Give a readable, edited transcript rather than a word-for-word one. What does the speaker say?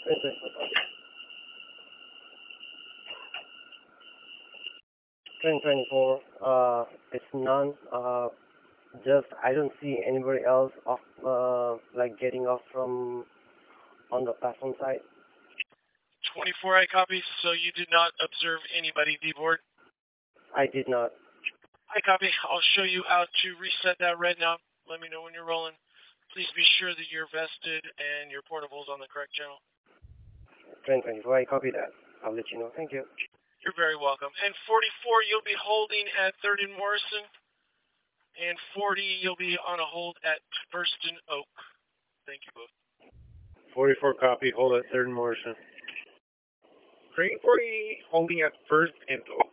Train 24, it's none. Just I don't see anybody else off, like getting off from on the platform side. 24, I copy. So you did not observe anybody deboard. I did not. I copy. I'll show you how to reset that right now. Let me know when you're rolling. Please be sure that you're vested and your portable's on the correct channel. Train 24, I copy that. I'll let you know. Thank you. You're very welcome. And 44, you'll be holding at 3rd and Morrison. And 40, you'll be on a hold at First and Oak. Thank you both. 44 copy, hold at 3rd and Morrison. Train 40 holding at first and Oak.